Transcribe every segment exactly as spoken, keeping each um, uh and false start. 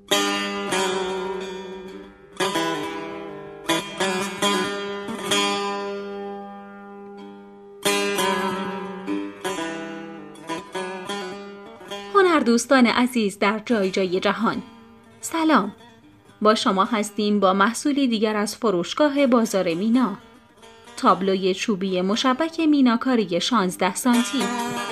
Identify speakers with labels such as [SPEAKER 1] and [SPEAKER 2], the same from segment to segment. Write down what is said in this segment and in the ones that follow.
[SPEAKER 1] دوستان عزیز در جای جای جهان، سلام. با شما هستیم با محصولی دیگر از فروشگاه بازار مینا. تابلوی چوبی مشبک میناکاری شانزده سانتی.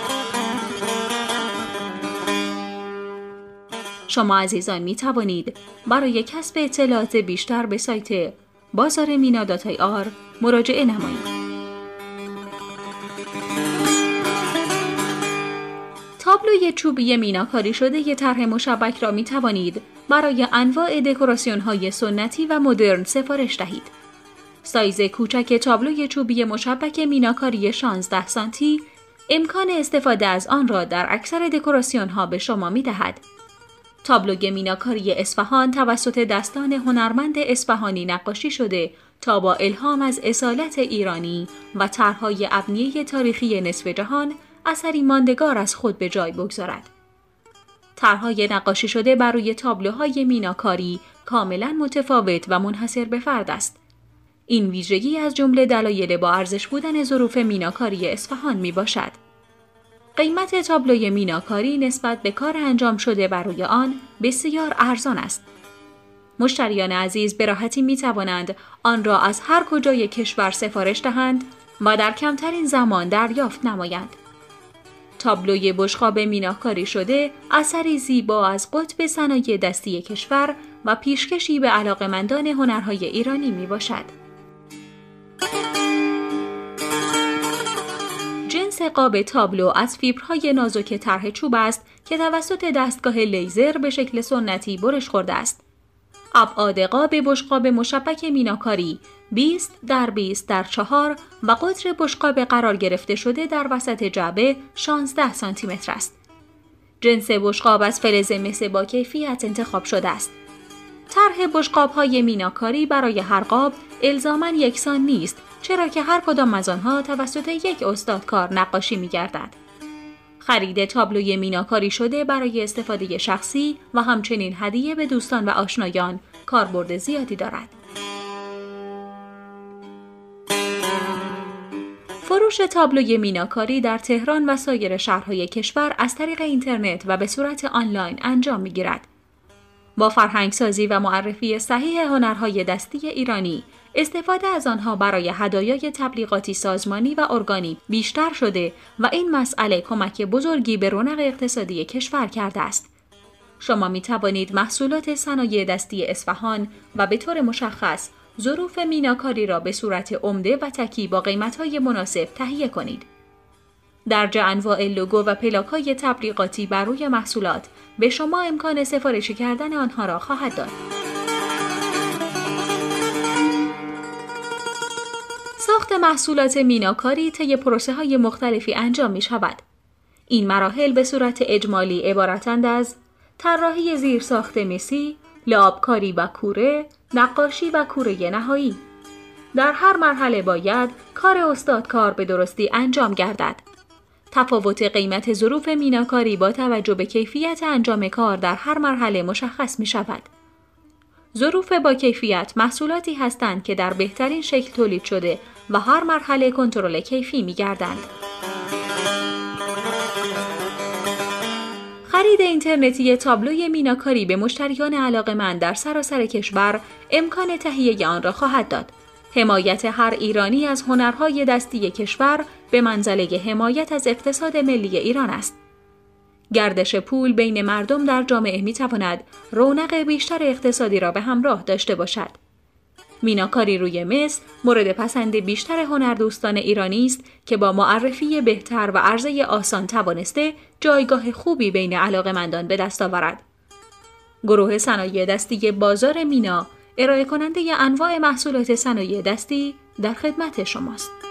[SPEAKER 1] شما عزیزان می توانید برای کسب اطلاعات بیشتر به سایت بازار مینا دات آی آر مراجعه نمایید. تابلوی چوبی میناکاری شده ی طرح مشبک را می توانید برای انواع دکوراسیون های سنتی و مدرن سفارش دهید. سایز کوچک تابلوی چوبی مشبک میناکاری شانزده سانتی امکان استفاده از آن را در اکثر دکوراسیون ها به شما می دهد. تابلوی میناکاری اصفهان توسط دستان هنرمند اصفهانی نقاشی شده تا با الهام از اصالت ایرانی و طرح‌های ابنیه تاریخی نصف جهان اثری ماندگار از خود به جای بگذارد. طرح‌های نقاشی شده بر روی تابلوهای میناکاری کاملاً متفاوت و منحصر به فرد است. این ویژگی از جمله دلایل با ارزش بودن ظروف میناکاری اصفهان می باشد. قیمت تابلوی میناکاری نسبت به کار انجام شده بر روی آن بسیار ارزان است. مشتریان عزیز به راحتی می توانند آن را از هر کجای کشور سفارش دهند و در کمترین زمان دریافت نمایند. تابلوی بشقاب میناکاری شده اثری زیبا از قطب صنایع دستی کشور و پیشکشی به علاقه‌مندان هنرهای ایرانی می باشد. جنس قاب تابلو از فیبرهای نازک طرح چوب است که توسط دستگاه لیزر به شکل سنتی برش خورده است. ابعاد قاب بشقاب مشبک میناکاری بیست در بیست در چهار و قطر بشقاب قرار گرفته شده در وسط جعبه شانزده سانتی متر است. جنس بشقاب از فلز مس با کیفیت انتخاب شده است. طرح بشقاب‌های میناکاری برای هر قاب الزاماً یکسان نیست، چرا که هر کدام از آنها توسط یک استادکار نقاشی می‌گردد. خرید تابلوی میناکاری شده برای استفاده شخصی و همچنین هدیه به دوستان و آشنایان کاربرد زیادی دارد. فروش تابلوی میناکاری در تهران و سایر شهرهای کشور از طریق اینترنت و به صورت آنلاین انجام می‌گیرد. با فرهنگسازی و معرفی صحیح هنرهای دستی ایرانی، استفاده از آنها برای هدایای تبلیغاتی سازمانی و ارگانی بیشتر شده و این مسئله کمک بزرگی به رونق اقتصادی کشور کرده است. شما می توانید محصولات صنایع دستی اصفهان و به طور مشخص ظروف میناکاری را به صورت عمده و تکی با قیمت‌های مناسب تهیه کنید. درج انواع لوگو و پلاک‌های تبلیغاتی بر روی محصولات به شما امکان سفارش کردن آنها را خواهد داد. ساخت محصولات میناکاری طی پروسه‌های مختلفی انجام می‌شود. این مراحل به صورت اجمالی عبارتند از طراحی زیرساخت مسی، لعابکاری و کوره، نقاشی و کوره نهایی. در هر مرحله باید کار استادکار به درستی انجام گردد. تفاوت قیمت ظروف میناکاری با توجه به کیفیت انجام کار در هر مرحله مشخص می‌شود. ظروف با کیفیت محصولاتی هستند که در بهترین شکل تولید شده و هر مرحله کنترل کیفی می‌گردند. خرید اینترنتی تابلوی میناکاری به مشتریان علاقه‌مند در سراسر کشور امکان تهیه آن را خواهد داد. حمایت هر ایرانی از هنرهای دستی کشور به منزله حمایت از اقتصاد ملی ایران است. گردش پول بین مردم در جامعه می‌تواند رونق بیشتر اقتصادی را به همراه داشته باشد. میناکاری روی مس مورد پسند بیشتر هنردوستان ایرانی است که با معرفی بهتر و عرضه آسان توانسته جایگاه خوبی بین علاقه‌مندان به دست آورد. گروه صنایع دستی بازار مینا ارائه کننده انواع محصولات صنایع دستی در خدمت شماست.